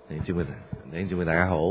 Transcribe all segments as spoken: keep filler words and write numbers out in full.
弟兄姊妹，弟兄姊妹大家好。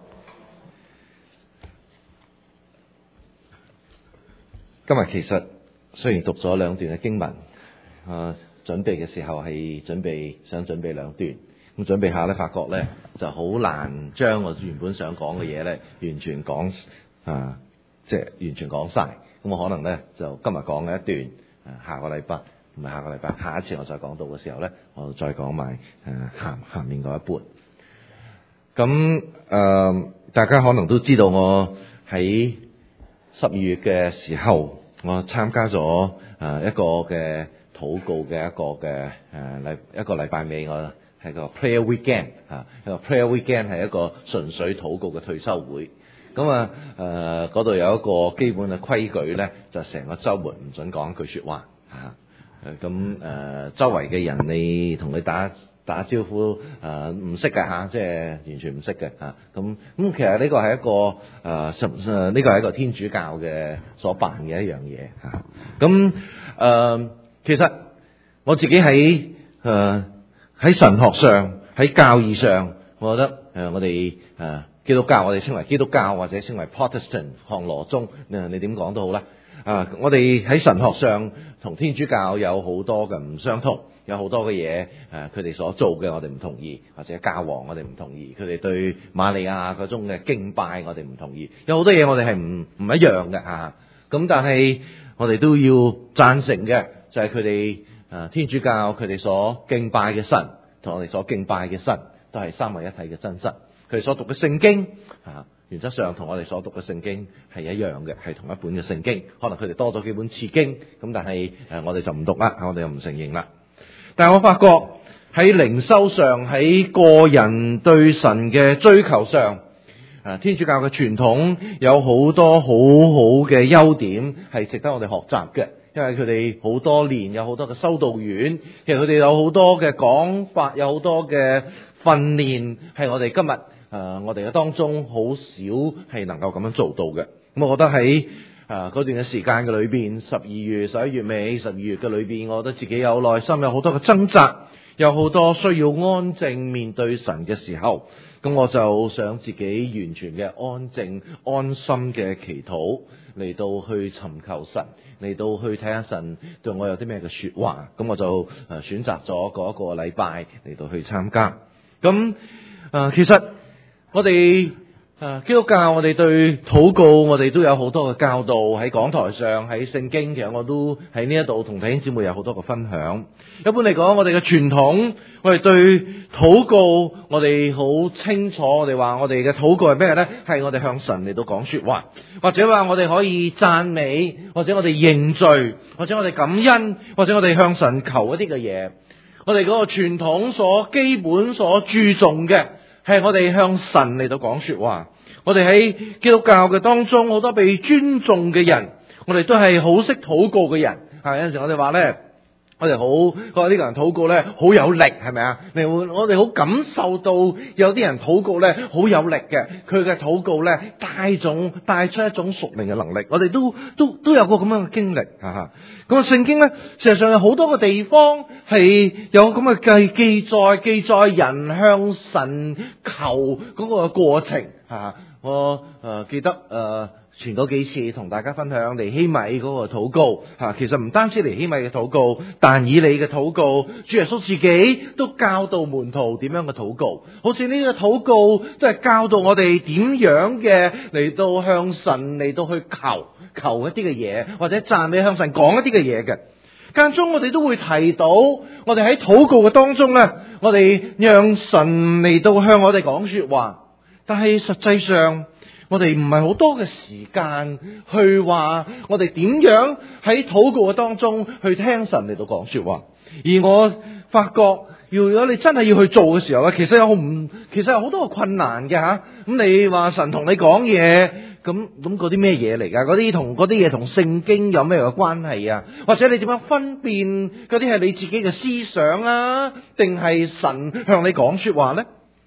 今日其實雖然讀咗兩段嘅經文，啊，準備嘅時候係準備想準備兩段，咁準備下咧，發覺咧就好難將我原本想講嘅嘢咧完全講啊，即係完全講晒。咁我可能咧就今日講嘅一段，啊，下個禮拜唔係下個禮拜，下一次我再講到嘅時候咧，我再講埋誒下下面嗰一半。咁誒、呃，大家可能都知道我喺十二月嘅時候，我參加咗誒、呃、一個嘅禱告嘅一個嘅誒禮一個禮拜尾，我係個 prayer weekend 啊，一個 prayer weekend 係一個純粹禱告嘅退休會。咁啊誒嗰度有一個基本嘅規矩咧，就成個週末唔准講一句説話嚇。誒咁誒周圍嘅人你同佢打打招呼誒唔識嘅嚇，即係完全唔識嘅嚇。咁咁其實呢個係一個誒誒呢個係一個天主教嘅所辦嘅一樣嘢嚇。咁誒、呃、其實我自己喺誒喺神學上喺教義上，我覺得誒、呃、我哋誒、呃、基督教我哋稱為基督教或者稱為 Protestant 漢羅宗，你你點講都好啦。啊！我哋喺神學上同天主教有好多嘅唔相同，有好多嘅嘢誒，佢哋所做嘅我哋唔同意，或者教皇我哋唔同意，佢哋對瑪利亞嗰種嘅敬拜我哋唔同意，有好多嘢我哋係唔唔一樣嘅嚇。咁但係我哋都要贊成嘅，就係佢哋誒天主教佢哋所敬拜嘅神，同我哋所敬拜嘅神都係三位一體嘅真神。佢哋所讀嘅聖經啊，原則上同我哋所讀嘅聖經係一樣嘅，係同一本嘅聖經。可能佢哋多咗幾本次經，咁但係誒我哋就唔讀啦，我哋又唔承認啦。但係我發覺喺靈修上，喺個人對神嘅追求上，誒天主教嘅傳統有好多好好嘅優點係值得我哋學習嘅，因為佢哋好多年有好多嘅修道院，其實佢哋有好多嘅講法，有好多嘅訓練係我哋今日。誒、呃，我哋嘅當中好少係能夠咁樣做到嘅。咁我覺得喺誒嗰段嘅時間嘅裏邊，十二月、十一月尾、十二月嘅裏邊，我覺得自己有內心有好多嘅掙扎，有好多需要安靜面對神嘅時候。咁我就想自己完全嘅安靜、安心嘅祈禱，嚟到去尋求神，嚟到去睇下神對我有啲咩嘅説話。咁我就誒選擇咗嗰一個禮拜嚟到去參加。咁誒、呃、其實。我哋誒基督教，我哋對禱告，我哋都有好多嘅教導喺講台上，喺聖經，其實我都喺呢一度同弟兄姊妹有好多嘅分享。一般嚟講，我哋嘅傳統，我哋對禱告，我哋好清楚，我哋話我哋嘅禱告係咩呢？係我哋向神嚟到講說話，或者話我哋可以讚美，或者我哋認罪，或者我哋感恩，或者我哋向神求一啲嘅嘢。我哋嗰個傳統所基本所注重嘅。係我哋向神嚟到講說話，我哋喺基督教嘅當中，好多被尊重嘅人，我哋都係好識禱告嘅人。啊，有陣時我哋話咧，我哋好覺得呢個人禱告咧好有力，係咪啊？你會我哋好感受到有啲人禱告咧好有力嘅，佢嘅禱告咧帶種帶出一種屬靈嘅能力。我哋都都都有個咁樣嘅經歷啊！咁啊，聖經咧事實上有好多個地方係有咁嘅記記載，記載人向神求嗰個過程啊！我誒、呃、記得誒。呃前嗰幾次同大家分享尼希米嗰個禱告吓，其實唔單止尼希米嘅禱告，但以理嘅禱告，主耶穌自己都教導門徒點樣嘅禱告，好似呢個禱告都係教導我哋點樣嘅嚟到向神嚟到去求求一啲嘅嘢，或者讚美向神講一啲嘅嘢嘅。間中我哋都會提到，我哋喺禱告嘅當中咧，我哋讓神嚟到向我哋講說話，但係實際上。我哋唔係好多嘅時間去話我哋點樣喺禱告嘅當中去聽神嚟到講說話，而我發覺，如果你真係要去做嘅時候咧，其實有好唔，其實有好多嘅困難嘅吓。咁你話神同你講嘢，咁咁嗰啲咩嘢嚟噶？嗰啲同嗰啲嘢同聖經有咩嘅關係啊？或者你點樣分辨嗰啲係你自己嘅思想啊，定係神向你講說話咧？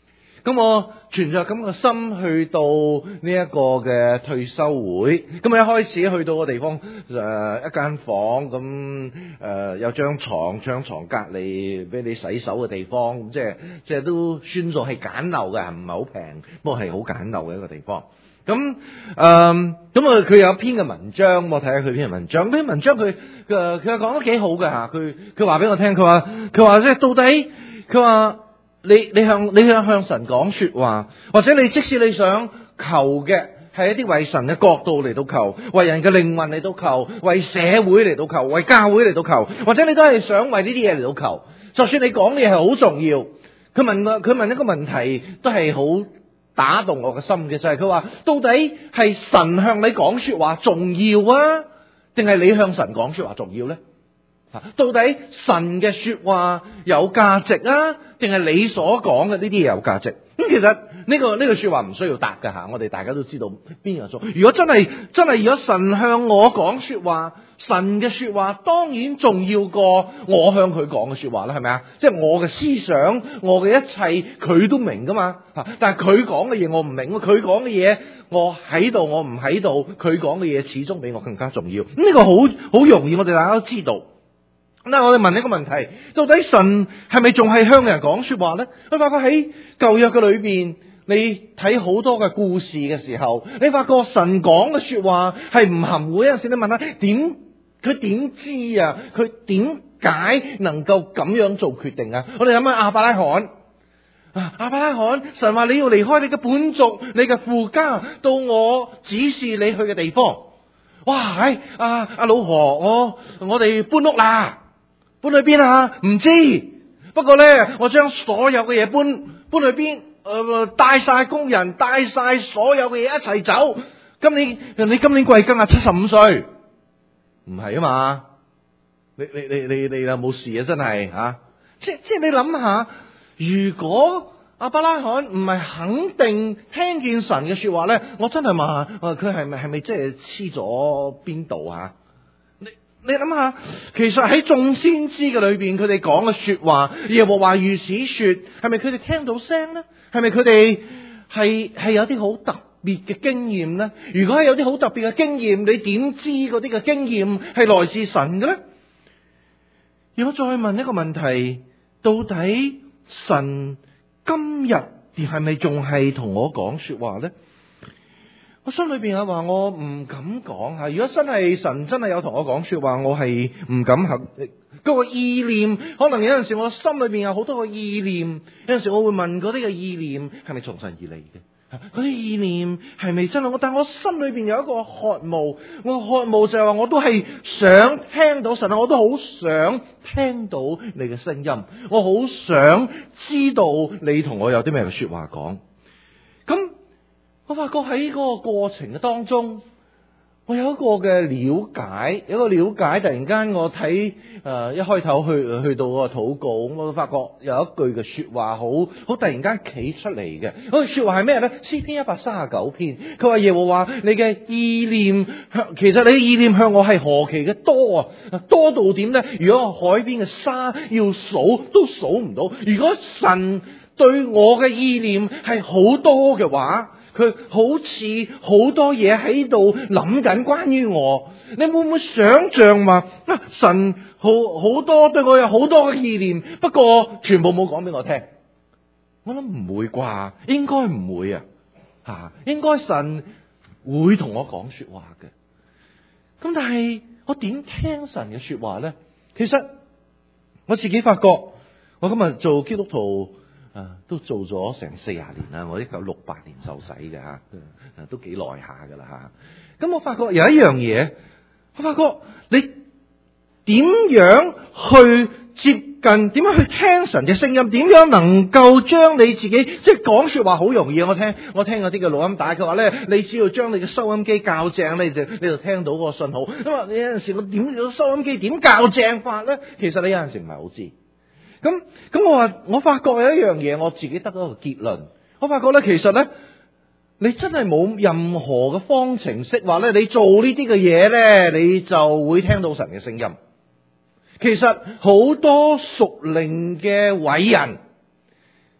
咁我存着咁嘅心去到呢一個嘅退休會，咁啊一開始去到個地方，誒、呃、一間房，咁誒、呃、有張床，張床隔離俾你洗手嘅地方，即係即係都算做係簡陋嘅，唔係好平，不過係好簡陋嘅一個地方。咁誒，咁啊佢有一篇嘅文章，我睇下佢篇文章，篇文章佢佢佢講得幾好嘅吓，佢佢話俾我聽，佢話佢話即係到底，佢話你你向你向向神講說話，或者你即使你想求嘅係一啲為神嘅國度嚟到求，為人嘅靈魂嚟到求，為社會嚟到求，為教會嚟到求，或者你都係想為呢啲嘢嚟到求，就算你講嘅嘢係好重要，佢問佢問一個問題都係好打動我嘅心嘅，就係佢話到底係神向你講說話重要啊，定係你向神講說話重要呢？到底神嘅說話有價值啊，定係你所講嘅呢啲嘢有價值？咁其實呢個呢個說話唔需要答㗎吓，我哋大家都知道邊個做。如果真係真係如果神向我講說話，神嘅說話當然重要過我向佢講嘅說話啦，係咪啊？即係我嘅思想，我嘅一切佢都明噶嘛吓，但係佢講嘅嘢我唔明，佢講嘅嘢我喺度我唔喺度，佢講嘅嘢始終比我更加重要。咁呢個好好容易，我哋大家都知道。嗱，我哋問一個問題，到底神係咪仲係向人講說話呢？我發覺喺舊約嘅裏邊，你睇好多嘅故事嘅時候，你發覺神講嘅說話係唔含糊。有陣時你問下點，佢點知啊？佢點解能夠咁樣做決定啊？我哋諗下亞伯拉罕，亞伯拉罕，神話你要離開你嘅本族、你嘅父家，到我指示你去嘅地方。哇，係阿阿老何，我我哋搬屋啦。搬去邊啊？唔知。不過咧，我將所有嘅嘢搬搬去邊？誒、呃，帶晒工人，帶晒所有嘅嘢一齊走。今年你今年貴庚啊？七十五歲。唔係啊嘛？你你你你你有冇事啊？真係吓、啊。即即係你諗下，如果亞伯拉罕唔係肯定聽見神嘅說話咧，我真係問誒，佢係咪係咪即係黐咗邊度啊？你諗下，其實喺眾先知嘅裏邊，佢哋講嘅說話，耶和華如此說，係咪佢哋聽到聲呢？係咪佢哋係係有啲好特別嘅經驗呢？如果係有啲好特別嘅經驗，你點知嗰啲嘅經驗係來自神嘅呢？如果再問一個問題，到底神今日係咪仲係同我講說話呢？我心裏邊有話，我唔敢講吓。如果真係神真係有同我講說話，我係唔敢肯。嗰個意念，可能有陣時我心裏邊有好多個意念，有陣時我會問嗰啲嘅意念係咪從神而嚟嘅？嗰啲意念係咪真係？但我心裏邊有一個渴慕，我渴慕就係話，我都係想聽到神啊，我都好想聽到你嘅聲音，我好想知道你同我有啲咩說話講。咁我發覺喺嗰個過程嘅當中，我有一個嘅了解，有一個了解。突然間我睇誒、呃，一開頭去去到個禱告，我發覺有一句嘅說話好好突然間企出嚟嘅。嗰句說話係咩咧？詩篇一百三十九篇，佢話耶和華你嘅意念向，其實你嘅意念向我係何其嘅多啊！多到點咧？如果海邊嘅沙要數都數唔到。如果神對我嘅意念係好多嘅話，佢好似好多嘢喺度諗緊關於我，你會唔會想象話啊？神好好多對我有好多嘅意念，不過全部冇講俾我聽。我諗唔會啩，應該唔會啊，吓，應該神會同我講說話嘅。咁但係我點聽神嘅說話咧？其實我自己發覺，我今日做基督徒。啊，都做咗成四十年啦，我一九六八年受洗嘅吓，都幾耐下噶啦吓。咁我發覺有一樣嘢，我發覺你點樣去接近，點樣去聽神嘅聲音，點樣能夠將你自己，即係講說話好容易。我聽我聽嗰啲嘅錄音帶，佢話咧，你只要將你嘅收音機校正，你就你就聽到嗰個信號。咁啊，你有陣時我點咗收音機點校正法咧？其實你有陣時唔係好知。咁咁我話，我發覺有一樣嘢，我自己得到一個結論。我發覺咧，其實咧，你真係冇任何嘅方程式話咧，你做呢啲嘅嘢咧，你就會聽到神嘅聲音。其實好多屬靈嘅偉人，佢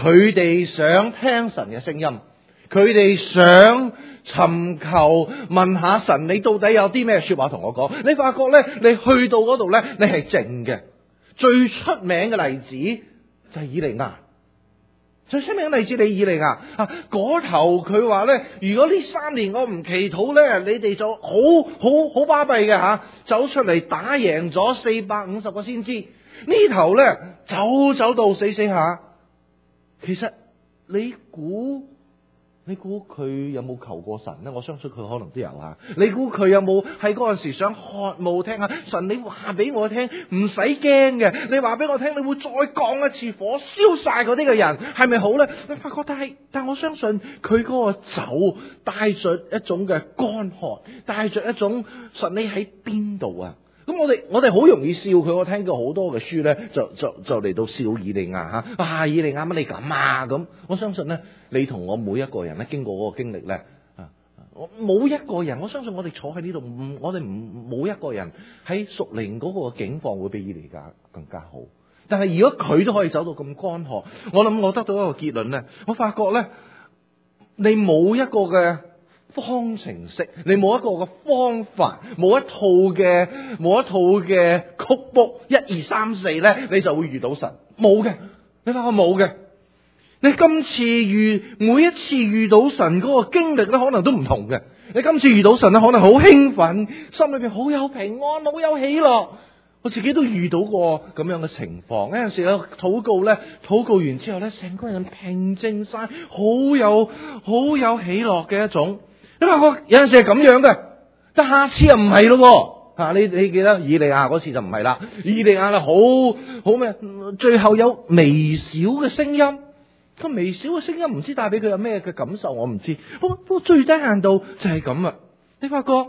佢哋想聽神嘅聲音，佢哋想尋求問下神，你到底有啲咩說話同我講？你發覺咧，你去到嗰度咧，你係靜嘅。最出名嘅例子就係以利亞。最出名嘅例子你以利亞啊，嗰頭佢話咧，如果呢三年我唔祈禱咧，你哋就好好好巴閉嘅吓，走出嚟打贏咗四百五十個先知。呢頭咧走走到死死下，其實你估你估佢有冇求過神呢？我相信佢可能都有吓。你估佢有冇喺嗰陣時想渴慕聽下神？你話俾我聽，唔使驚嘅。你話俾我聽，你會再降一次火，燒晒嗰啲嘅人，係咪好呢？你發覺但係，但我相信佢嗰個酒帶着一種嘅乾渴，帶着一種神你喺邊度啊？咁我哋我哋好容易笑佢，我聽過好多嘅書咧，就就就嚟到笑以利亞吓，啊以利亞乜你咁啊咁？我相信咧，你同我每一個人咧經過嗰個經歷咧，啊，我冇一個人，我相信我哋坐喺呢度，唔我哋唔冇一個人喺屬靈嗰個境況會比以利亞更加好。但係如果佢都可以走到咁乾渴，我諗我得到一個結論咧，我發覺咧，你冇一個嘅方程式，你冇一個嘅方法，冇一套嘅冇一套嘅曲譜，一二三四咧，你就會遇到神。冇嘅，你發覺冇嘅。你今次遇每一次遇到神嗰個經歷咧，可能都唔同嘅。你今次遇到神咧，可能好興奮，心裏邊好有平安，好有喜樂。我自己都遇到過咁樣嘅情況。有陣時咧禱告咧，禱告完之後咧，成個人平靜晒，好有好有喜樂嘅一種。因為我有陣時係咁樣嘅，但下次又唔係咯。吓，你你記得以利亞嗰次就唔係啦。以利亞啦，好好咩？最後有微小嘅聲音，個微小嘅聲音唔知帶俾佢有咩嘅感受，我唔知。不過不過最低限度就係咁啊！你發覺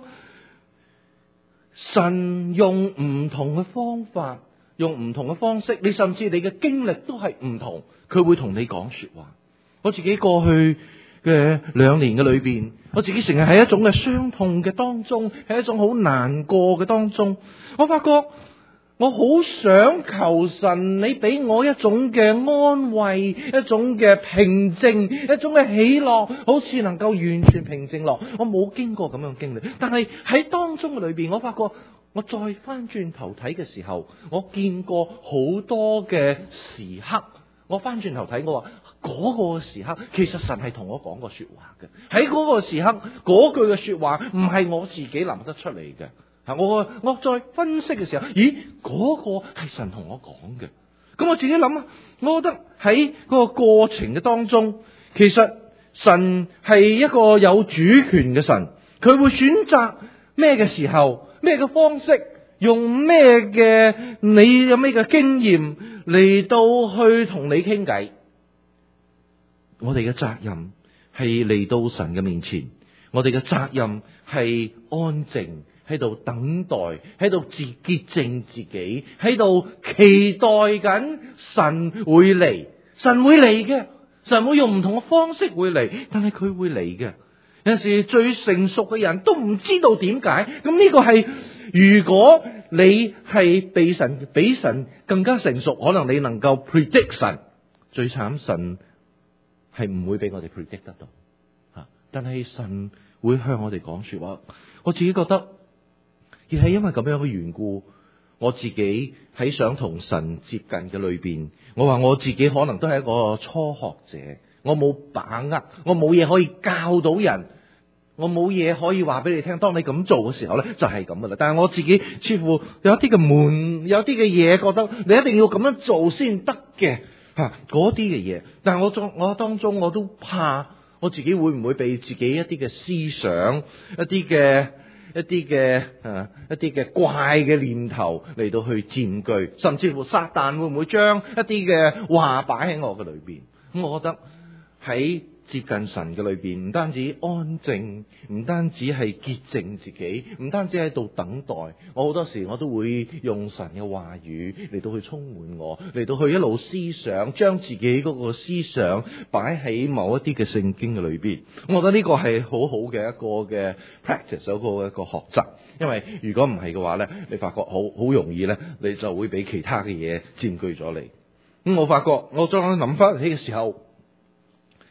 神用唔同嘅方法，用唔同嘅方式，你甚至你嘅經歷都係唔同，佢會同你講說話。我自己過去嘅兩年嘅裏邊，我自己成日喺一種嘅傷痛嘅當中，喺一種好難過嘅當中，我發覺我好想求神，你俾我一種嘅安慰，一種嘅平靜，一種嘅喜樂，好似能夠完全平靜落。我冇經過咁樣經歷，但係喺當中嘅裏邊，我發覺我再翻轉頭睇嘅時候，我見過好多嘅時刻，我翻轉頭睇，我話嗰個時刻，其實神係同我講過說話嘅。喺嗰個時刻，嗰句嘅說話唔係我自己諗得出嚟嘅。吓，我我再分析嘅時候，咦，嗰個係神同我講嘅。咁我自己諗啊，我覺得喺嗰個過程嘅當中，其實神係一個有主權嘅神，佢會選擇咩嘅時候，咩嘅方式，用咩嘅你有咩嘅經驗嚟到去同你傾偈。我哋嘅責任係嚟到神嘅面前，我哋嘅責任係安靜喺度等待，喺度自潔淨自己，喺度期待緊神會嚟。神會嚟嘅，神會用唔同嘅方式會嚟，但係佢會嚟嘅。有陣時最成熟嘅人都唔知道點解。咁呢個係，如果你係被神比神更加成熟，可能你能夠 predict 神。最慘，神係唔會俾我哋 predict 得到吓，但係神會向我哋講說話。我自己覺得，亦係因為咁樣嘅緣故，我自己喺想同神接近嘅裏邊，我話我自己可能都係一個初學者，我冇把握，我冇嘢可以教到人，我冇嘢可以話俾你聽。當你咁做嘅時候咧，就係咁噶啦。但係我自己似乎有一啲嘅門，有啲嘅嘢覺得你一定要咁樣做先得嘅。吓，嗰啲嘅嘢，但係我當我當中我都怕我自己會唔會被自己一啲嘅思想、一啲嘅一啲嘅啊一啲嘅怪嘅念頭嚟到去佔據，甚至乎撒旦會唔會將一啲嘅話擺喺我嘅裏邊？咁我覺得喺接近神嘅裏邊，唔單止安靜，唔單止係潔淨自己，唔單止喺度等待。我好多時我都會用神嘅話語嚟到去充滿我，嚟到去一路思想，將自己嗰個思想擺喺某一啲嘅聖經嘅裏邊。我覺得呢個係好好嘅一個嘅 practice，一個一個學習。因為如果唔係嘅話咧，你發覺好好容易咧，你就會俾其他嘅嘢佔據咗你。咁我發覺我當諗翻起嘅時候，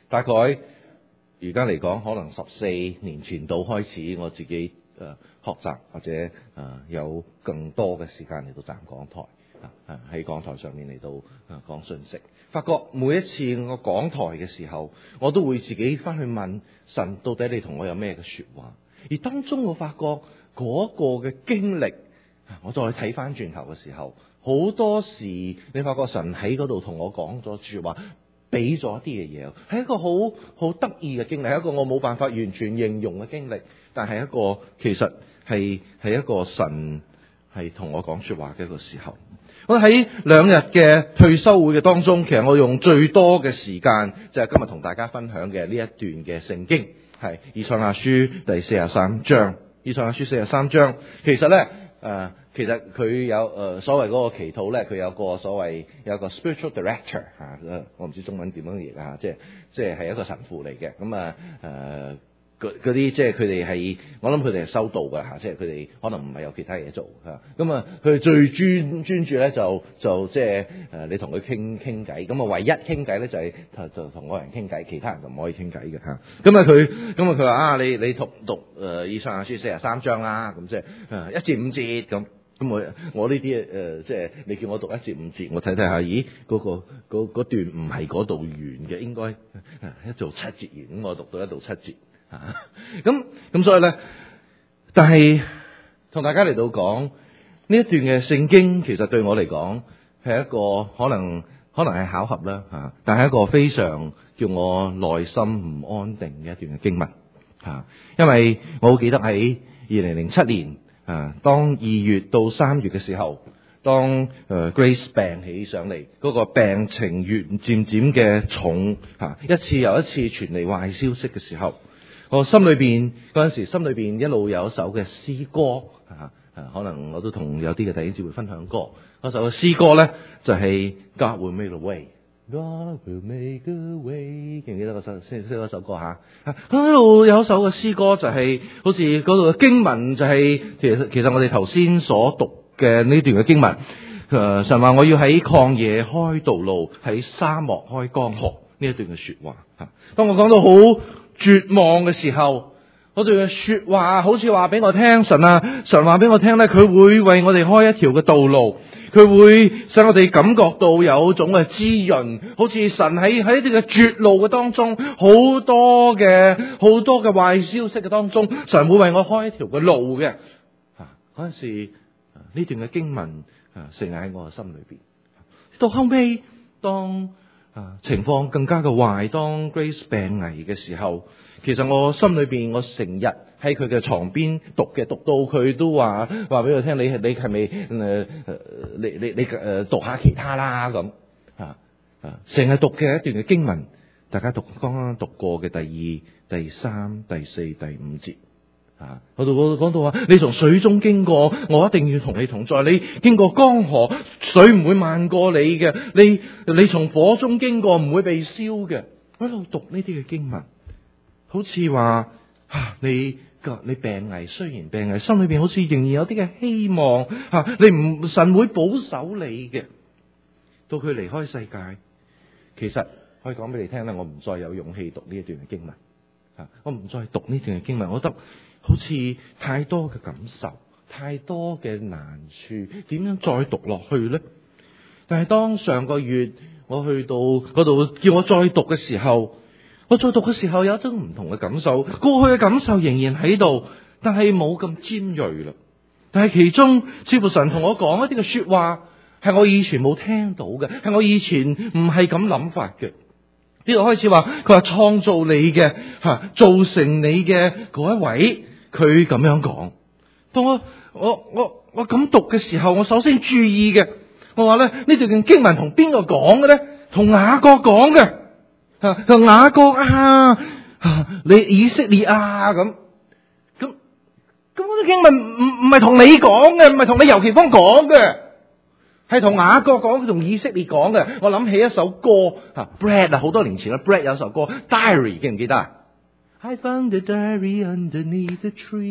大概而家嚟講，可能十四年前度開始，我自己誒、呃、學習或者誒、呃、有更多嘅時間嚟到站講台啊，喺講台上面嚟到誒講信息。發覺每一次我講台嘅時候，我都會自己翻去問神，到底你同我有咩嘅說話？而當中我發覺嗰個嘅經歷，我再睇翻轉頭嘅時候，好多時你發覺神喺嗰度同我講咗說話，俾咗啲嘅嘢，係一個好好得意嘅經歷，係一個我冇辦法完全形容嘅經歷，但係一個其實係係一個神係同我講說話嘅一個時候。我喺兩日嘅退休會嘅當中，其實我用最多嘅時間就係今日同大家分享嘅呢一段嘅聖經，係以賽亞書第四十三章。以賽亞書四十三章，其實咧誒、呃，其實佢有誒、呃、所謂嗰個祈禱咧，佢有個所謂有個 spiritual director 嚇、啊，我唔知中文點樣譯啊，即係即係係一個神父嚟嘅，咁啊誒。呃嗰啲即係佢哋係，我諗佢哋係修道㗎嚇，即係佢哋可能唔係有其他嘢做嚇。咁啊，佢哋最專專注咧就就即係誒，你同佢傾傾偈。咁啊，唯一傾偈咧就係就同嗰人傾偈，其他人就唔可以傾偈嘅嚇。咁啊，佢咁啊，佢話啊，你你讀讀誒以賽亞書四十三章啦，咁即係誒一至五節咁。咁我我呢啲誒即係你叫我讀一至五節，我睇睇下，咦嗰、嗰個嗰段唔係嗰度完嘅，應該一做七節完，咁我讀到一到七節。啊，咁咁所以咧，但係同大家嚟到講呢一段嘅聖經，其實對我嚟講係一個可能可能係巧合啦吓，但係一個非常叫我內心唔安定嘅一段嘅經文吓，因為我好記得喺二零零七年啊，當二月到三月嘅時候，當誒 Grace 病起上嚟，嗰個病情越漸漸嘅重吓，一次又一次傳嚟壞消息嘅時候。我心裏邊嗰陣時，心裏邊一路有一首嘅詩歌啊，啊，可能我都同有啲嘅弟兄姊妹分享過。嗰首嘅詩歌咧，就係、是、God will make a way，God will make a way，記唔記得嗰首先先嗰首歌吓？啊，一路有一首嘅詩歌就係、是，好似嗰度嘅經文就係、是，其實其實我哋頭先所讀嘅呢段嘅經文，誒、啊，神話我要喺曠野開道路，喺沙漠開江河呢一段嘅說話吓。當我講到好絕望嘅時候，嗰段嘅說話好似話俾我聽，神啊，神話俾我聽咧，佢會為我哋開一條嘅道路，佢會使我哋感覺到有種嘅滋潤，好似神喺喺呢個絕路嘅當中，好多嘅好多嘅壞消息嘅當中，神會為我開一條嘅路嘅。啊，嗰陣時呢段嘅經文啊，成日喺我嘅心裏邊。到後尾當啊，情況更加嘅壞。當 Grace 病危嘅時候，其實我心裏邊，我成日喺佢嘅床邊讀嘅，讀到佢都話話俾我聽，你係你係咪誒誒，你你你誒讀下其他啦咁啊啊，成日讀嘅一段嘅經文，大家讀剛剛讀過嘅第二、第三、第四、第五節。啊！嗰度嗰度講到話，你從水中經過，我一定要同你同在。你經過江河，水唔會慢過你嘅。你你從火中經過，唔會被燒嘅。我喺度讀呢啲嘅經文，好似話啊，你個你病危，雖然病危，心裏邊好似仍然有啲嘅希望。吓、啊，你唔神會保守你嘅。到佢離開世界，其實可以講俾你聽咧，我唔再有勇氣讀呢一段嘅經文。吓、啊，我唔再讀呢段嘅經文，我覺得好似太多嘅感受，太多嘅難處，點樣再讀落去呢？但係當上個月我去到嗰度叫我再讀嘅時候，我再讀嘅時候有一種唔同嘅感受。過去嘅感受仍然喺度，但係冇咁尖銳啦。但係其中似乎神同我講一啲嘅說話，係我以前冇聽到嘅，係我以前唔係咁諗法嘅。呢度開始話，佢話創造你嘅吓，造成你嘅嗰一位。佢咁樣講，當我我我我咁讀嘅時候，我首先注意嘅，我話咧呢段經文同邊個講嘅咧？同雅各講嘅，吓，同雅各啊，你以色列啊咁，咁咁嗰啲經文唔唔係同你講嘅，唔係同你尤其方講嘅，係同雅各講，同以色列講嘅。我諗起一首歌吓 ，Brad 啊，好多年前啦 ，Brad 有首歌 Diary 記唔記得啊？I found a diary underneath a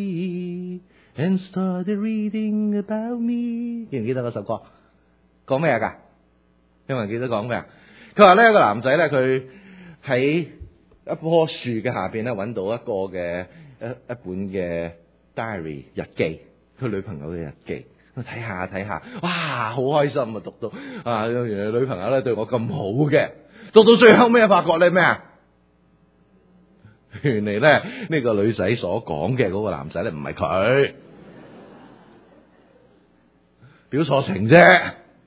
tree and started reading about me。記唔記得嗰首歌？講咩噶？有冇人記得講咩啊？佢話咧，個男仔咧，佢喺一棵樹嘅下邊咧揾到一個嘅一一本嘅 diary 日記，佢女朋友嘅日記。我睇下睇下，哇，好開心啊！讀到啊，原來女朋友咧對我咁好嘅。讀到最後尾發覺咧咩啊？原來咧呢個女仔所講嘅嗰個男仔咧唔係佢，表錯情啫。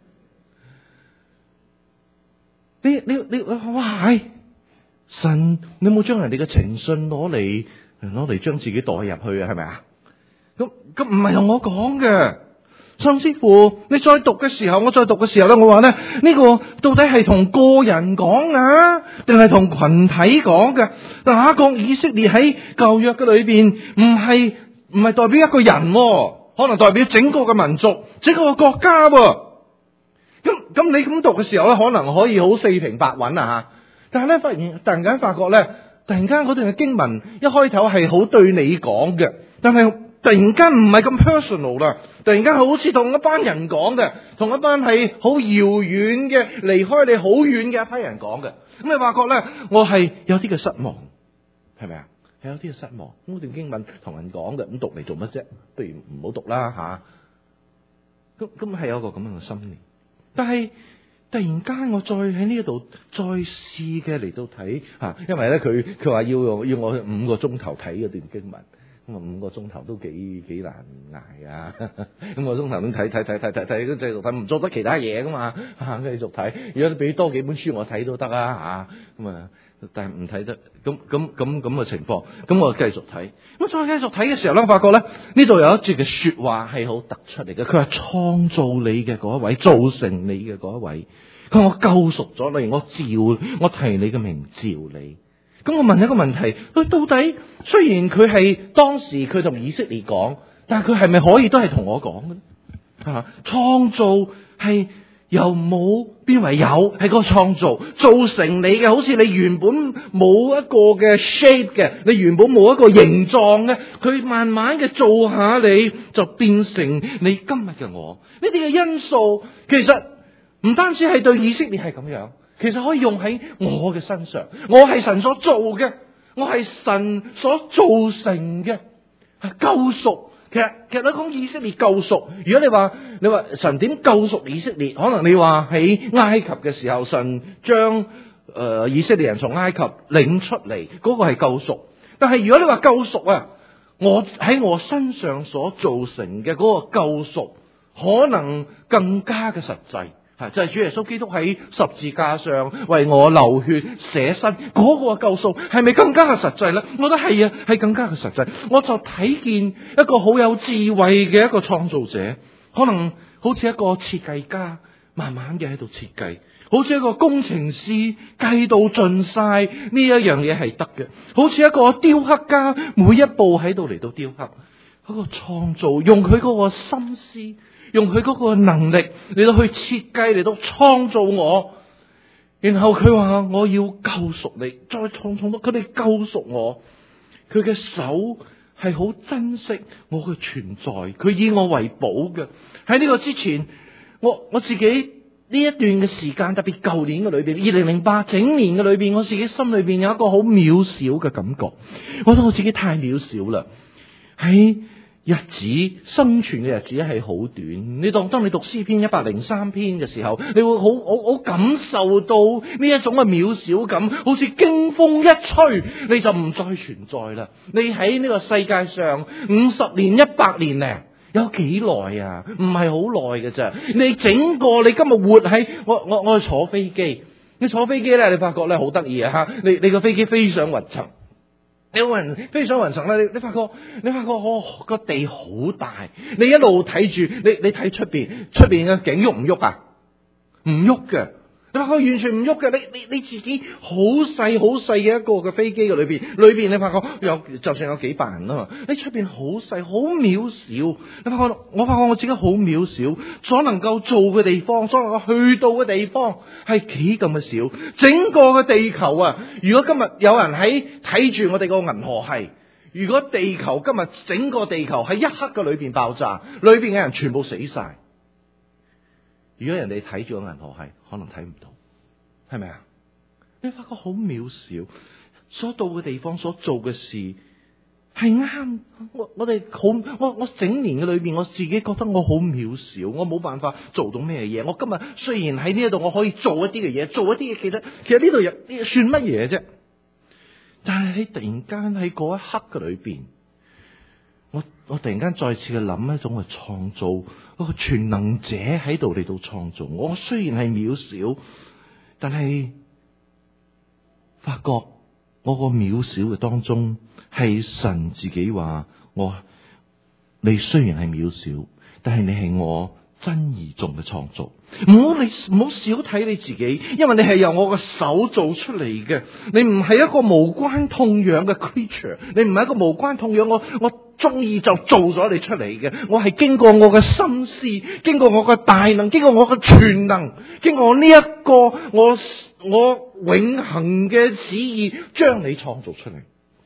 你你你哇！神，你冇將人哋嘅情信攞嚟攞嚟將自己代入去啊？係咪啊？咁咁唔係同我講嘅。甚至乎你再讀嘅時候，我再讀嘅時候咧，我話咧呢個到底係同個人講啊，定係同群體講嘅？但雅各以色列喺舊約嘅裏邊，唔係唔係代表一個人，可能代表整個嘅民族、整個嘅國家。咁咁你咁讀嘅時候咧，可能可以好四平八穩啊吓。但係咧，發現突然間發覺咧，突然間嗰段嘅經文一開頭係好對你講嘅，但係突然間唔係咁 personal 啦，突然間好似同一班人講嘅，同一班係好遙遠嘅、離開你好遠嘅一批人講嘅。咁你發覺咧，我係有啲嘅失望，係咪啊？係有啲嘅失望。咁段經文同人講嘅，咁讀嚟做乜啫？不如唔好讀啦吓。咁咁係有一個咁樣嘅心念，但係突然間我再喺呢一度再試嘅嚟到睇吓，因為咧佢佢話要用要我五個鐘頭睇嗰段經文。咁啊，五個鐘頭都幾幾難捱啊！五個鐘頭都睇睇睇睇睇睇，都繼續睇，唔做得其他嘢噶嘛嚇，繼續睇。如果你俾多幾本書我睇都得啊嚇，咁啊，但係唔睇得，咁咁咁咁嘅情況，咁我繼續睇。咁再繼續睇嘅時候咧，我發覺咧呢度有一節嘅説話係好突出嚟嘅。佢話創造你嘅嗰一位，造成你嘅嗰一位，佢話我救贖咗你，我召我提你嘅名召你。咁我問一個問題，佢到底雖然佢係當時佢同以色列講，但係佢係咪可以都係同我講嘅咧？啊，創造係由冇變為有，係個創造造成你嘅，好似你原本冇一個嘅 shape 嘅，你原本冇一個形狀嘅，佢慢慢嘅做下你，就變成你今日嘅我。呢啲嘅因素其實唔單止係對以色列係咁樣。其實可以用喺我嘅身上，我係神所做嘅，我係神所造成嘅，係救贖。其實其實你講以色列救贖，如果你話你話神點救贖以色列，可能你話喺埃及嘅時候，神將誒、呃、以色列人從埃及領出嚟，嗰、嗰個係救贖。但係如果你話救贖啊，我喺我身上所造成嘅嗰個救贖，可能更加嘅實際。係就係主耶穌基督喺十字架上為我流血捨身嗰個救贖，係咪更加嘅實際咧？我覺得係啊，係更加嘅實際。我就睇見一個好有智慧嘅一個創造者，可能好似一個設計家，慢慢嘅喺度設計，好似一個工程師計到盡晒呢一樣嘢係得嘅，好似一個雕刻家每一步喺度嚟到雕刻，嗰個創造用佢嗰個心思。用佢嗰個能力嚟到去設計，嚟到創造我，然後佢話我要救贖你，再創創到佢哋救贖我。佢嘅手係好珍惜我嘅存在，佢以我為寶嘅。喺呢個之前，我我自己呢一段嘅時間，特別舊年嘅裏邊，二零零八整年嘅裏邊，我自己心裏邊有一個好渺小嘅感覺，我覺得我自己太渺小啦。喺日子生存嘅日子係好短，你當當你讀詩篇一百零三篇嘅時候，你會好好好感受到呢一種嘅渺小感，好似驚風一吹，你就唔再存在啦。你喺呢個世界上五十年、一百年咧，有幾耐啊？唔係好耐嘅咋。你整個你今日活喺我我我去坐飛機，你坐飛機咧，你發覺咧好得意啊！吓，你你個飛機飛上雲層。有人飛上雲層咧，你你發覺你發覺哦個地好大，你一路睇住，你你睇出邊出邊嘅景喐唔喐啊？唔喐嘅，你發覺完全唔喐嘅，你你你自己好細好細嘅一個嘅飛機嘅裏邊，裏邊你發覺有就算有幾百人啊嘛，你出邊好細好渺小，你發覺我發覺我自己好渺小，所能夠做嘅地方，所能夠去到嘅地方係幾咁嘅少，整個嘅地球啊！如果今日有人喺睇住我哋個銀河系，如果地球今日整個地球喺一刻嘅裏邊爆炸，裏邊嘅人全部死晒。如果人哋睇住個銀河系，可能睇唔到，係咪啊？你發覺好渺小， 所到嘅地方所做嘅事係啱。我我哋好，我我整年嘅裏邊，我自己覺得我好渺小，我冇辦法做到咩嘢。我今日雖然喺呢一度，我可以做一啲嘅嘢，做一啲嘢，其實其實呢度又算乜嘢啫？但係喺突然間喺嗰一刻嘅裏邊，我我突然間再次嘅諗一種嘅創造，一個全能者喺度嚟到創造。我雖然係渺小，但係發覺我個渺小嘅當中係神自己話我，你雖然係渺小，但係你係我珍而重嘅創造。唔好你唔好少睇你自己，因為你係由我嘅手做出嚟嘅。你唔係一個無關痛癢嘅 creature， 你唔係一個無關痛癢，我我中意就做咗你出嚟嘅。我係經過我嘅心思，經過我嘅大能，經過我嘅全能，經過呢一個我我永恆嘅旨意，將你創造出嚟。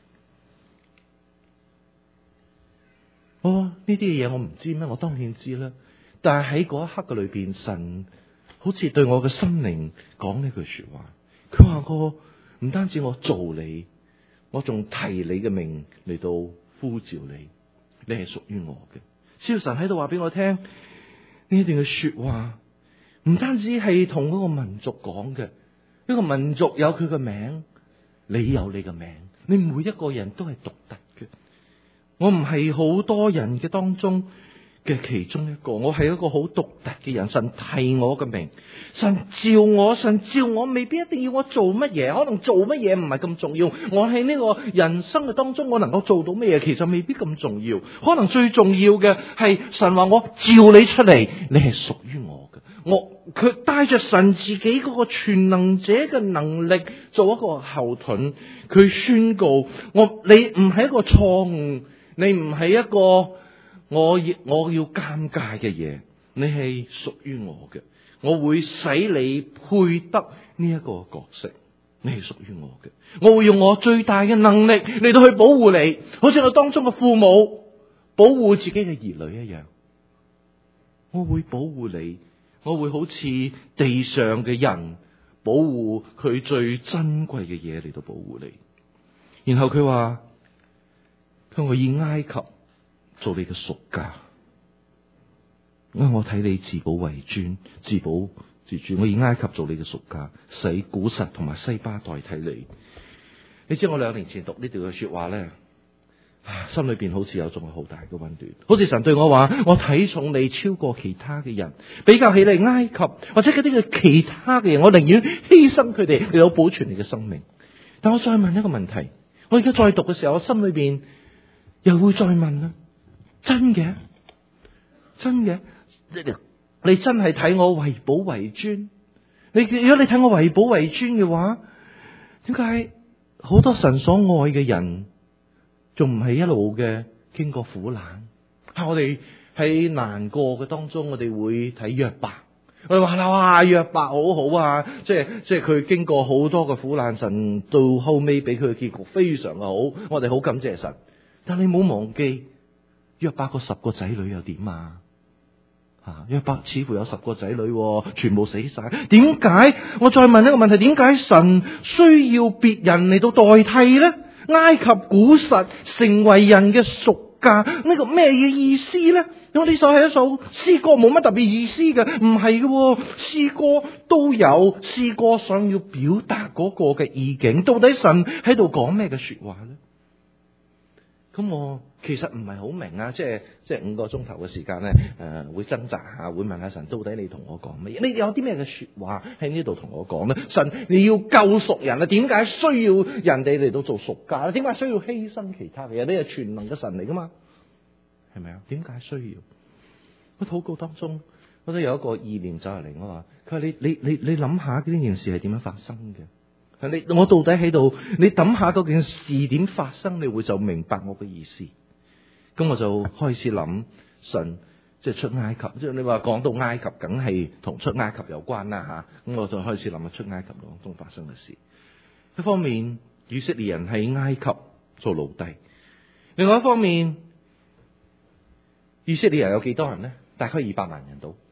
哦，呢啲嘢我唔知咩？我當然知啦。但係喺嗰一刻嘅裏邊，神好似對我嘅心靈講呢句說話。佢話我唔單止我做你，我仲提你嘅名嚟到呼召你，你係屬於我嘅。只要神喺度話俾我聽呢段嘅說話，唔單止係同嗰個民族講嘅，呢個民族有佢嘅名，你有你嘅名，你每一個人都係獨特嘅。我唔係好多人嘅當中嘅其中一個，我係一個好獨特嘅人。神提我嘅名，神召我，神召我，未必一定要我做乜嘢，可能做乜嘢唔係咁重要。我喺呢個人生嘅當中，我能夠做到乜嘢，其實未必咁重要。可能最重要嘅係神話我召你出嚟，你係屬於我嘅。我佢帶着神自己嗰個全能者嘅能力做一個後盾，佢宣告我，你唔係一個錯誤，你唔係一個我要我要尷尬嘅嘢，你係屬於我嘅，我會使你配得呢一個角色，你係屬於我嘅，我會用我最大嘅能力嚟到去保護你，好似我當中嘅父母保護自己嘅兒女一樣，我會保護你，我會好似地上嘅人保護佢最珍貴嘅嘢嚟到保護你。然後佢話，佢我以埃及做你嘅贖價，因為我睇你自保為尊，自保自主，我以埃及做你嘅贖價，使古實同埋西巴代替你。你知我兩年前讀呢段嘅說話咧，心裏邊好似有種好大嘅溫暖，好似神對我話，我睇重你超過其他嘅人，比較起嚟埃及或者嗰啲嘅其他嘅人，我寧願犧牲佢哋嚟到保存你嘅生命。但我再問一個問題，我而家再讀嘅時候，我心裏邊又會再問啦。真嘅，真嘅，你你真係睇我為寶為尊？你如果你睇我為寶為尊嘅話，點解好多神所愛嘅人仲唔係一路嘅經過苦難？啊，我哋喺難過嘅當中，我哋會睇約伯，我哋話啦，哇，約伯好好啊，即係即係佢經過好多嘅苦難，神到後尾俾佢嘅結局非常嘅好，我哋好感謝神。但你冇忘記。約伯個十個仔女又點啊？啊，約伯似乎有十個仔女，全部死晒。點解？我再問一個問題：點解神需要別人嚟到代替呢？埃及古實成為人嘅贖價，呢個咩嘅意思呢？因為呢首係一首詩歌，冇乜特別意思嘅，唔係嘅。詩歌都有詩歌想要表達嗰個嘅意境。到底神喺度講咩嘅說話呢？咁我其實唔係好明啊，即係即係五個鐘頭嘅時間咧，誒、呃、會掙扎下，會問下神，到底你同我講乜嘢？你有啲咩嘅說話喺呢度同我講咧？神，你要救贖人啊？點解需要人哋嚟到做贖價咧？點解需要犧牲其他嘅嘢？你係全能嘅神嚟噶嘛？係咪啊？點解需要？我禱告當中，我都有一個意念走入嚟，我話佢話你你你你諗下呢件事係點樣發生嘅？你我到底喺度？你諗下究竟事點發生，你會就明白我嘅意思。咁我就開始諗神，即係出埃及。即係你話講到埃及，梗係同出埃及有關啦吓。咁我就開始諗下出埃及當中發生嘅事。一方面，以色列人喺埃及做奴隸；另外一方面，以色列人有幾多人呢？大概二百萬人到。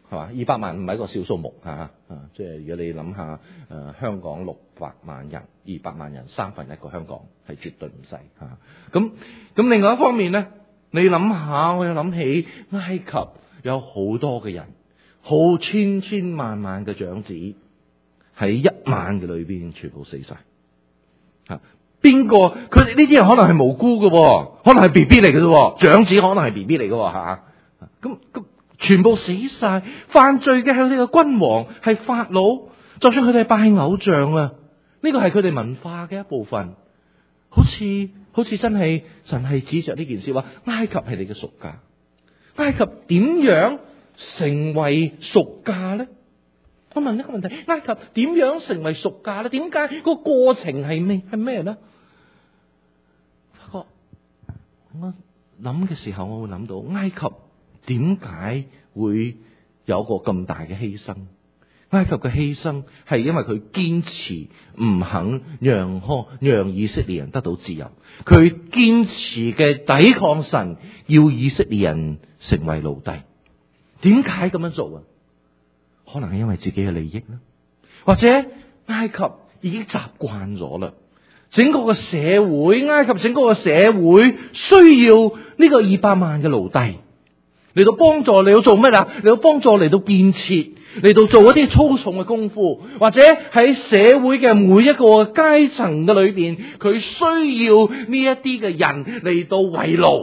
係嘛？二百萬唔係一個小數目嚇啊！即係如果你諗下誒香港六百萬人，二百萬人三分一個香港係絕對唔細嚇。咁咁另外一方面咧，你諗下，我又諗起埃及有好多嘅人，好千千萬萬嘅長子喺一晚嘅裏邊全部死晒嚇。邊個？佢哋呢啲人可能係無辜嘅，可能係 B B 嚟嘅啫，長子可能係 B B 嚟嘅嚇。咁咁。全部死晒，犯罪嘅係佢哋嘅君王，係法老。就算佢哋係拜偶像啊，呢個係佢哋文化嘅一部分。好似好似真係神係指着呢件事話，埃及係你嘅贖價。埃及點樣成為贖價咧？我問一個問題：埃及點樣成為贖價咧？點解個過程係咩係咩咧？發覺我諗嘅時候，我會諗到埃及。點解會有個咁大嘅犧牲？埃及嘅犧牲係因為佢堅持唔肯讓開讓以色列人得到自由，佢堅持嘅抵抗神，要以色列人成為奴隸。點解咁樣做啊？可能係因為自己嘅利益啦，或者埃及已經習慣咗啦。整個嘅社會，埃及整個嘅社會需要呢個二百萬嘅奴隸。嚟到幫助，嚟到做咩啊？嚟到幫助，嚟到建設，嚟到做一啲粗重嘅功夫，或者喺社會嘅每一個階層嘅裏邊，佢需要呢一啲嘅人嚟到為奴。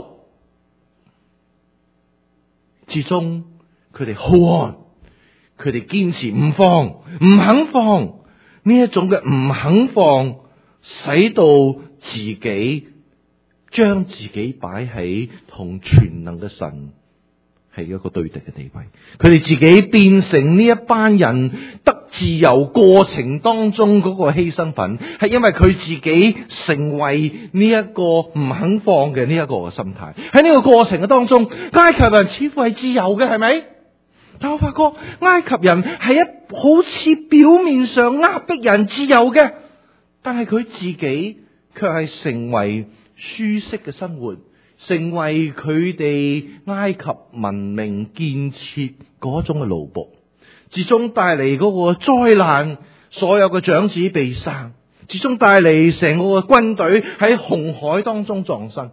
至終佢哋好漢，佢哋堅持唔放，唔肯放，呢一種嘅唔肯放，使到自己將自己擺喺同全能嘅神係一個對敵嘅地位，佢哋自己變成呢一班人得自由過程當中嗰個犧牲品，係因為佢自己成為呢一個唔肯放嘅呢一個嘅心態。喺呢個過程嘅當中，埃及人似乎係自由嘅，係咪？但我發覺埃及人係一好似表面上壓迫人自由嘅，但係佢自己卻係成為舒適嘅生活。成為佢哋埃及文明建設嗰種嘅奴僕，至終帶嚟嗰個災難，所有嘅長子被殺，至終帶嚟成個嘅軍隊喺紅海當中葬身。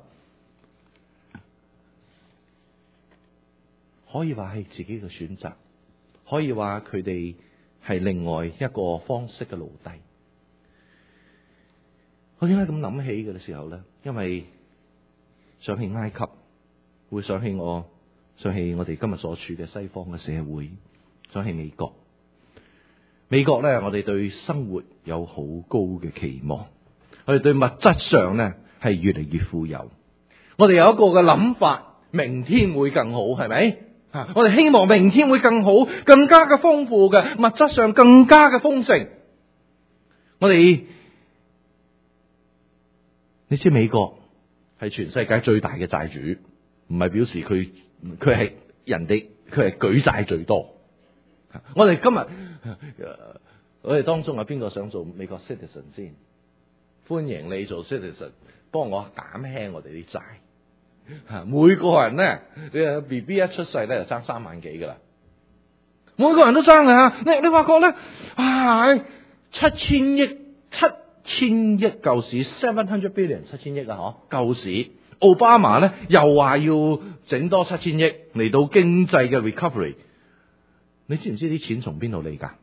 可以話係自己嘅選擇，可以話佢哋係另外一個方式嘅奴隸。我點解咁諗起嘅時候咧？因為想起埃及，會想起我，想起我哋今日所處嘅西方嘅社會，想起美國。美國咧，我哋對生活有好高嘅期望，我哋對物質上咧係越嚟越富有。我哋有一個嘅諗法，明天會更好，係咪？啊，我哋希望明天會更好，更加嘅豐富嘅物質上更加嘅豐盛。我哋，你知美國係全世界最大嘅債主，唔係表示佢佢係人哋佢係舉債最多。我哋今日我哋當中有邊個想做美國 citizen 先？歡迎你做 citizen， 幫我減輕我哋啲債。每個人咧，你 B B 一出世咧就爭三萬幾噶啦，每個人都爭啊！你你發覺咧，啊，七千億七。千億舊市 seven hundred billion 七千億啊，嗬舊市。奧巴馬咧又話要整多七千億嚟到經濟嘅 recovery。你知唔知啲錢從邊度嚟噶？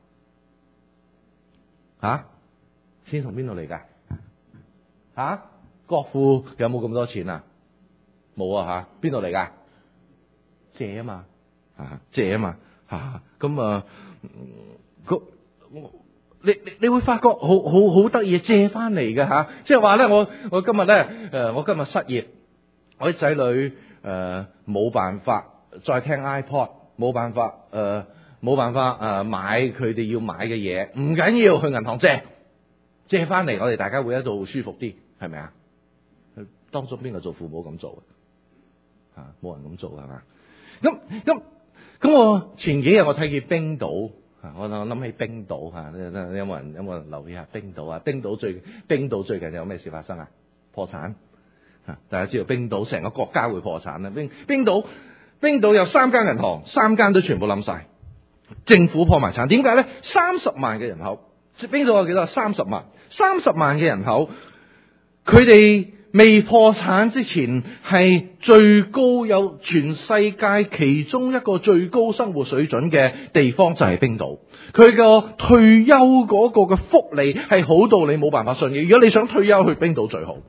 吓、啊，錢從邊度嚟噶？吓、啊，國庫有冇咁多錢啊？冇啊吓，邊度嚟噶？借啊嘛，啊借啊嘛，吓咁啊，咁我。你你你會發覺好好好得意，借翻嚟嘅吓，即係話咧，我我今日咧誒，我今日失業，我啲仔女誒冇辦法再聽 iPod， 冇辦法誒冇辦法誒買佢哋要買嘅嘢，唔緊要，去銀行借借翻嚟，我哋大家會喺度舒服啲，係咪啊？當中邊個做父母咁做啊？吓，冇人咁做係嘛？咁咁咁，我前幾日我睇見冰島。我我諗起冰島吓，有冇人有冇人留意下冰島啊？冰島最冰島最近有咩事發生啊？破產吓，大家知道冰島成個國家會破產啦。冰冰島冰島有三間銀行，三間都全部冧晒， 政府破埋產。點解咧？三十萬嘅人口，冰島有幾多？三十萬，三十萬嘅人口，佢哋未破產之前係最高，有全世界其中一個最高生活水準嘅地方就係冰島。佢個退休嗰個嘅福利係好到你冇辦法信嘅。如果你想退休去冰島最好。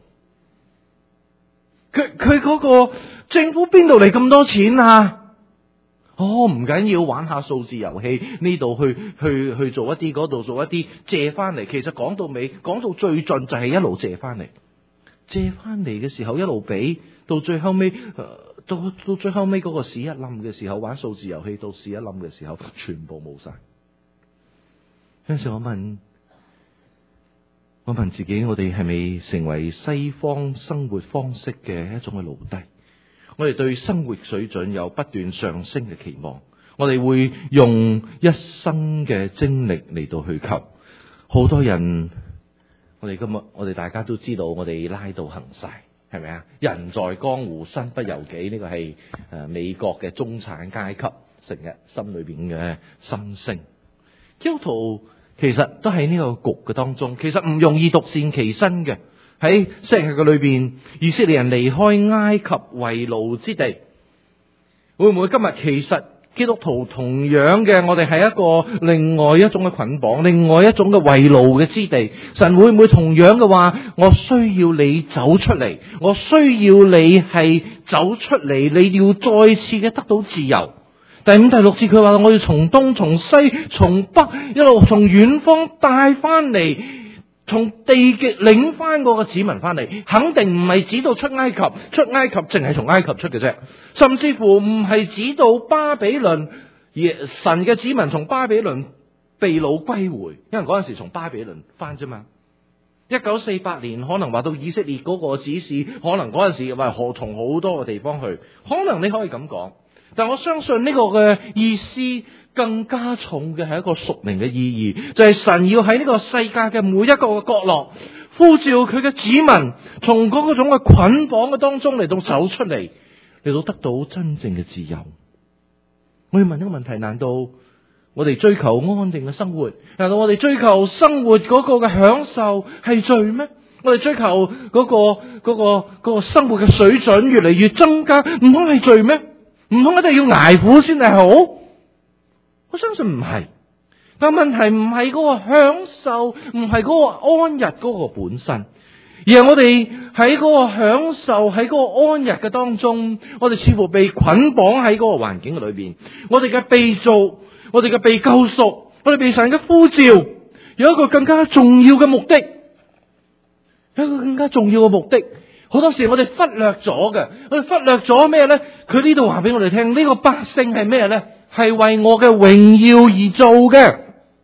佢佢嗰個政府邊度嚟咁多錢啊？哦，唔緊要，玩下數字遊戲，呢度去去去做一啲，嗰度做一啲，借翻嚟。其實講到尾，講到最盡就係一路借翻嚟，借翻嚟嘅時候一路俾，到最後尾，呃、到到最後尾嗰個市一冧嘅時候，玩數字遊戲到市一冧嘅時候，全部冇晒。有陣時我問，我問自己，我哋係咪成為西方生活方式嘅一種嘅奴隸？我哋對生活水準有不斷上升嘅期望，我哋會用一生嘅精力嚟到去求。好多人，我哋今日我哋大家都知道，我哋拉到行晒，係咪啊？人在江湖身不由己，呢個係誒美國嘅中產階級成日心裏邊嘅心聲。基督徒其實都喺呢個局嘅當中，其實唔容易獨善其身嘅。喺昔日嘅裏邊，以色列人離開埃及為奴之地，會唔會今日其實基督徒同樣嘅，我哋係一個另外一種嘅捆綁，另外一種嘅為奴嘅之地？神會唔會同樣嘅話，我需要你走出嚟，我需要你係走出嚟，你要再次嘅得到自由？第五、第六節佢話，我要從東、從西、從北一路從遠方帶翻嚟，從地極領翻嗰個子民翻嚟，肯定唔係指到出埃及，出埃及淨係從埃及出嘅啫，甚至乎唔係指到巴比倫，而神嘅子民從巴比倫被擄歸回，因為嗰陣時從巴比倫翻啫嘛。一九四八年可能話到以色列嗰個指示，可能嗰陣時話何從好多個地方去，可能你可以咁講，但我相信呢個嘅意思更加重嘅係一個屬靈嘅意義，就係神要喺呢個世界嘅每一個嘅角落呼召佢嘅子民，從嗰種嘅捆綁嘅當中嚟到走出嚟，嚟到得到真正嘅自由。我要問一個問題，難道我哋追求安定嘅生活，難道我哋追求生活嗰個嘅享受係罪咩？我哋追求嗰個嗰個嗰個生活嘅水準越嚟越增加，唔通係罪咩？唔通一定要挨苦先係好？我相信唔係，但問題唔係嗰個享受，唔係嗰個安逸嗰個本身，而係我哋喺嗰個享受，喺嗰個安逸嘅當中，我哋似乎被捆綁喺嗰個環境裏邊。我哋嘅被造，我哋嘅被救贖，我哋被神嘅呼召，有一個更加重要嘅目的，有一個更加重要嘅目的。好多時我哋忽略咗嘅，我哋忽略咗咩咧？佢呢度話俾我哋聽，呢個百姓係咩咧？係為我嘅榮耀而做嘅。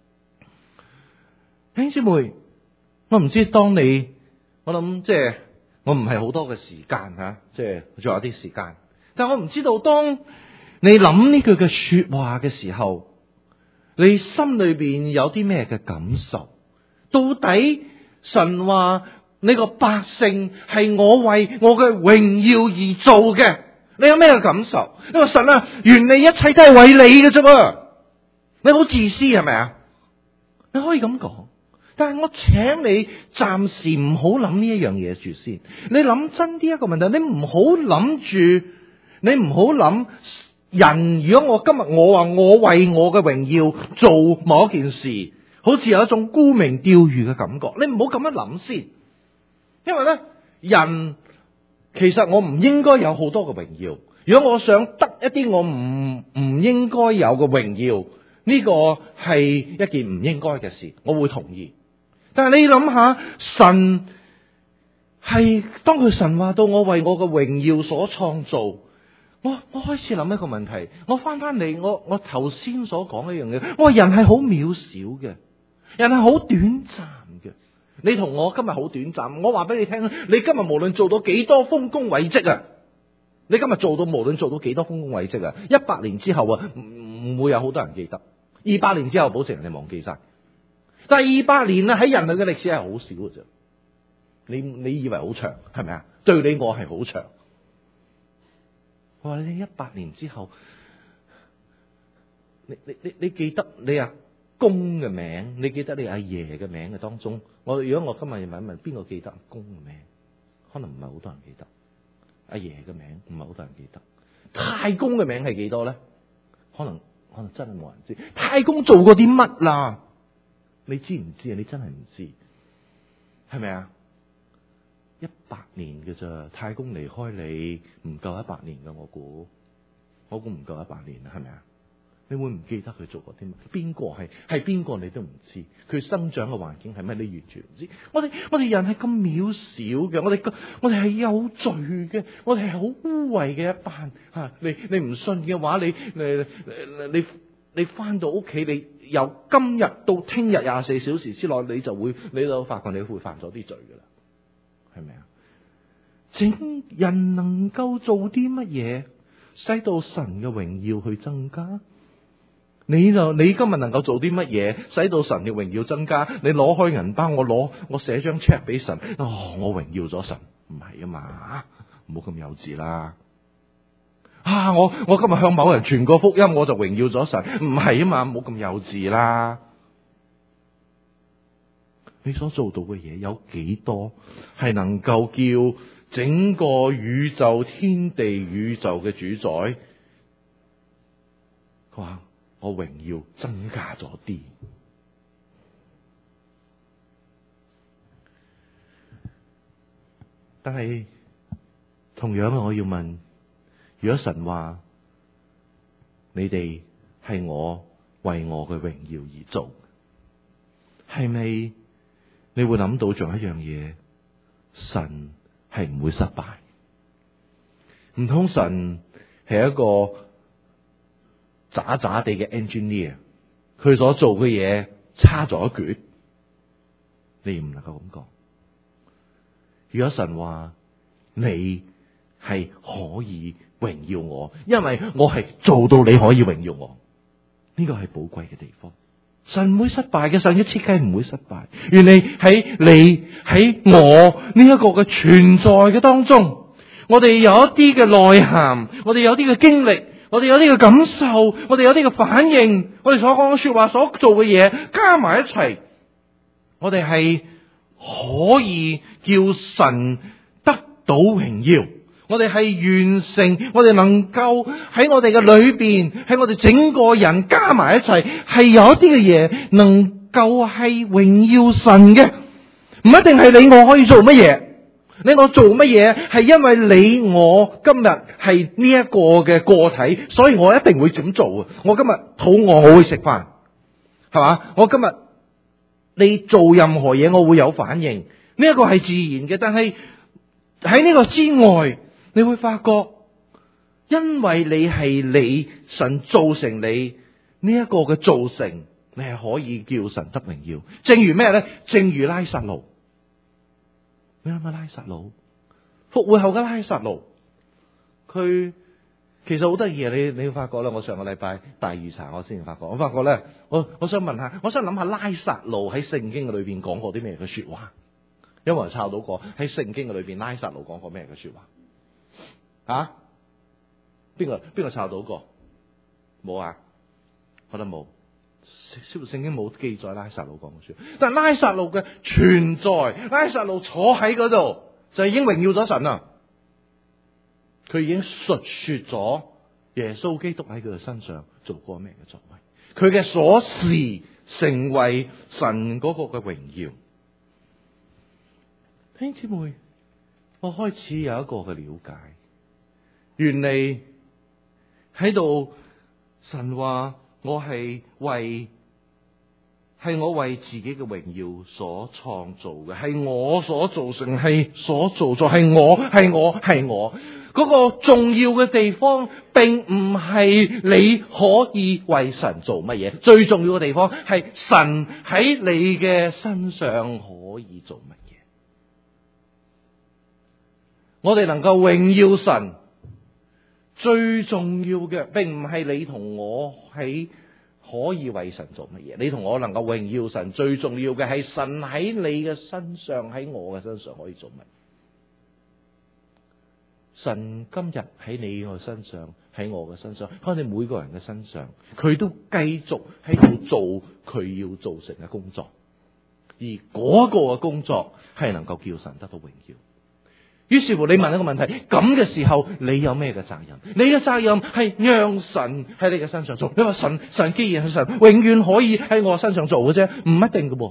弟兄姊妹，我唔知當你，我諗即係我唔係好多嘅時間吓，即係仲有啲時間，但我唔知道當你諗呢句嘅說話嘅時候，你心裏邊有啲咩嘅感受？到底神話呢個百姓係我為我嘅榮耀而做嘅？你有咩嘅感受？因為神啊，原嚟一切都係為你嘅啫，你好自私係咪啊？你可以咁講，但係我請你暫時唔好諗呢一樣嘢住先。你諗真啲一個問題，你唔好諗住，你唔好諗人。如果我今日我話我為我嘅榮耀做某一件事，好似有一種沽名釣譽嘅感覺，你唔好咁樣諗先。因為咧，人。其實我唔應該有好多嘅榮耀。如果我想得一啲我唔唔應該有嘅榮耀，呢個係一件唔應該嘅事，我會同意。但係你諗下，神係當佢神話到我為我嘅榮耀所創造，我我開始諗一個問題。我翻翻嚟，我我頭先所講一樣嘢，我話人係好渺小嘅，人係好短暫嘅。你同我今日好短暫，我話俾你聽，你今日無論做到幾多豐功偉績啊，你今日做到無論做到幾多豐功偉績啊，一百年之後啊，唔唔會有好多人記得，二百年之後保證人哋忘記晒。但係二百年啊，喺人類嘅歷史係好少嘅啫。你你以為好長係咪啊？對你我係好長。我話你一百年之後， 你你你你記得你阿公嘅名，你記得你阿爺嘅名嘅當中，我如果我今日問一問邊個記得阿公嘅名，可能唔係好多人記得。阿爺嘅名唔係好多人記得。太公嘅名係幾多咧？可能可能真係冇人知。太公做過啲乜啦？你知唔知啊？你真係唔知，係咪啊？一百年嘅咋？太公離開你唔夠一百年噶，我估我估唔夠一百年啦，係咪啊？你會唔記得佢做過啲乜？邊個係係邊個你都唔知，佢生長嘅環境係乜你完全唔知。我哋我哋人係咁渺小嘅，我哋我哋係有罪嘅，我哋係好污穢嘅一班吓。你你唔信嘅話，你你你你翻到屋企，你由今日到聽日廿四小時之內，你就會你就發覺你會犯咗啲罪噶啦，係咪啊？整人能夠做啲乜嘢，使到神嘅榮耀去增加？你就你今日能夠做啲乜嘢，使到神嘅榮耀增加？你攞開銀包，我攞我寫張 check 俾神，哦，我榮耀咗神，唔係啊嘛，唔好咁幼稚啦！啊，我我今日向某人傳個福音，我就榮耀咗神，唔係啊嘛，唔好咁幼稚啦！你所做到嘅嘢有幾多係能夠叫整個宇宙、天地宇宙嘅主宰，佢話我榮耀增加咗啲？但係同樣我要問，如果神話你哋係我為我嘅榮耀而做，係咪你會諗到仲有一樣嘢？神係唔會失敗。唔通神係一個渣渣地嘅 engineer， 佢所做嘅嘢差咗一橛？你唔能夠咁講。如果神話你係可以榮耀我，因為我係做到你可以榮耀我，呢個係寶貴嘅地方。神唔會失敗嘅，神嘅設計唔會失敗。原來喺你喺我呢一個嘅存在嘅當中，我哋有一啲嘅內涵，我哋有啲嘅經歷，我哋有啲嘅感受，我哋有啲嘅反應，我哋所講嘅說話，所做嘅嘢加埋一齊，我哋係可以叫神得到榮耀。我哋係完成，我哋能夠喺我哋嘅裏邊，喺我哋整個人加埋一齊，係有一啲嘅嘢能夠係榮耀神嘅。唔一定係你我可以做乜嘢，你我做乜嘢係因為你我今日係呢一個嘅個體，所以我一定會咁做啊！我今日肚餓，我會食飯，係嘛？我今日你做任何嘢，我會有反應，呢一個係自然嘅。但係喺呢個之外，你會發覺，因為你係你神造成你呢一個嘅造成，你係可以叫神得榮耀。正如咩咧？正如拉撒路，你諗下拉撒路復活後嘅拉撒路，佢其實好得意啊！你你會發覺咧，我上個禮拜大預查我先發覺，我發覺咧，我我想問下，我想諗下拉撒路喺聖經嘅裏邊講過啲咩嘅說話？有冇人抄到過喺聖經嘅裏邊拉撒路講過咩嘅說話？啊？邊個邊個查到過？冇啊？覺得冇。聖聖經冇記載拉撒路講嘅說話，但係拉撒路嘅存在，拉撒路坐喺嗰度就已經榮耀咗神啦。佢已經述說咗耶穌基督喺佢嘅身上做過咩嘅作為，佢嘅所事成為神嗰個嘅榮耀。弟兄姊妹，我開始有一個嘅了解。原嚟喺度神話我係為係我為自己嘅榮耀所創造嘅，係我所造成，係所造作，係我係我係我。嗰個重要嘅地方並唔係你可以為神做乜嘢，最重要嘅地方係神喺你嘅身上可以做乜嘢。我哋能夠榮耀神，最重要嘅並唔係你同我喺可以為神做乜嘢，你同我能夠榮耀神，最重要嘅係神喺你嘅身上，喺我嘅身上可以做乜。 神今日喺你我身上，喺我嘅身上，喺我哋每個人嘅身上，佢都繼續喺度做佢要做成嘅工作，而嗰個嘅工作係能夠叫神得到榮耀。於是乎，你問一個問題，咁嘅時候，你有咩嘅責任？你嘅責任係讓神喺你嘅身上做。你話神神既然係神，永遠可以喺我身上做嘅啫，唔一定嘅噃。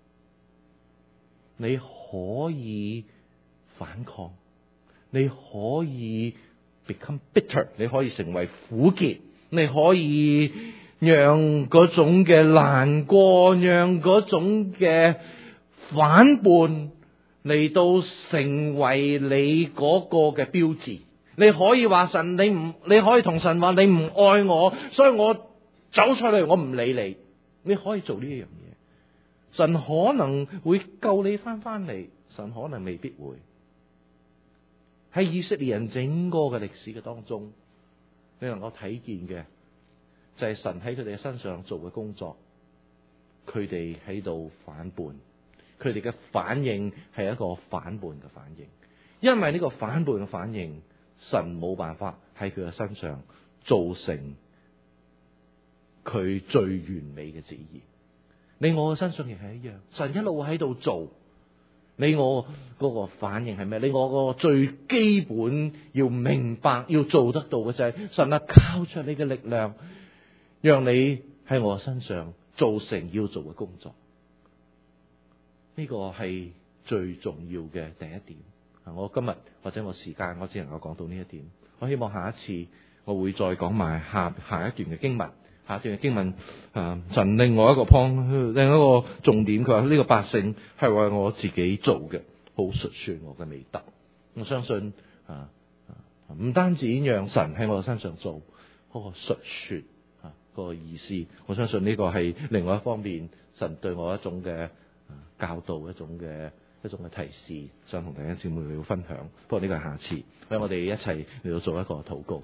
你可以反抗，你可以 become bitter， 你可以成為苦澀，你可以讓嗰種嘅難過，讓嗰種嘅反叛嚟到成為你嗰個嘅標誌。你可以話神，你唔，你可以同神話你唔愛我，所以我走出嚟，我唔理你。你可以做呢一樣嘢。神可能會救你翻翻嚟，神可能未必會。喺以色列人整個嘅歷史嘅當中，你能夠睇見嘅就係神喺佢哋嘅身上做嘅工作。佢哋喺度反叛，佢哋嘅反應係一個反叛嘅反應，因為呢個反叛嘅反應，神冇辦法喺佢嘅身上造成佢最完美嘅旨意。你我嘅身上亦係一樣，神一路喺度做。你我嗰個反應係咩？你我個最基本要明白要做得到嘅就係神啊，靠出你嘅力量，讓你喺我身上做成要做嘅工作。呢個係最重要嘅第一點。我今日或者我時間我只能夠講到呢一點。我希望下一次我會再講埋下下一段嘅經文。下一段嘅經文，啊，神另外一個 point， 另一個重點，佢話呢個百姓係為我自己做嘅，好述說我嘅美德。我相信啊，唔單止讓神喺我身上做嗰個述說啊，嗰個意思，我相信呢個係另外一方面，神對我一種嘅教導，一種嘅一種嘅提示，想同弟兄姊妹嚟分享。不過呢個係下次，所以我哋一齊嚟到做一個禱告。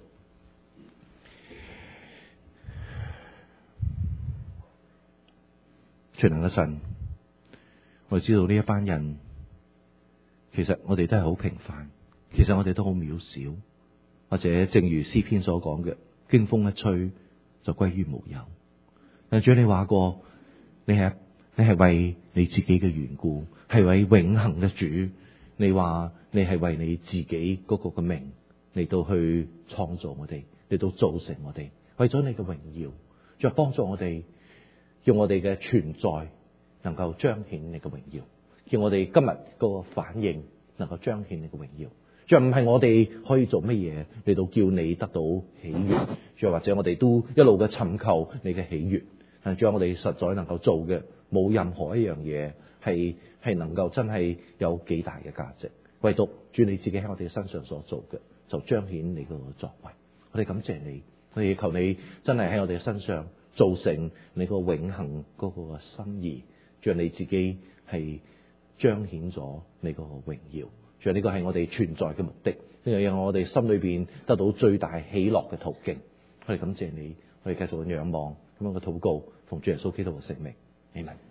全能嘅神，我哋知道呢一班人，其實我哋都係好平凡，其實我哋都好渺小，或者正如詩篇所講嘅，經風一吹就歸於無有。但主你話過，你係你係為你自己嘅緣故，係為永恆嘅主。你話你係為你自己嗰個嘅名嚟到去創造我哋，嚟到造成我哋，為咗你嘅榮耀，再幫助我哋。叫我哋嘅存在能夠彰顯你嘅榮耀，叫我哋今日個反應能夠彰顯你嘅榮耀。仲唔係我哋可以做乜嘢嚟到叫你得到喜悅？仲或者我哋都一路嘅尋求你嘅喜悅，但係仲有我哋實在能夠做嘅，冇任何一樣嘢係係能夠真係有幾大嘅價值。唯獨主你自己喺我哋身上所做嘅，就彰顯你個作為。我哋感謝你，我哋求你真係喺我哋嘅身上造成你個永恆嗰個心意，讓你自己係彰顯咗你個榮耀，讓呢個係我哋存在嘅目的，呢個讓我哋心裏邊得到最大喜樂嘅途徑。我哋感謝你，我哋繼續仰望咁樣嘅禱告，奉主耶穌基督嘅聖名，阿們。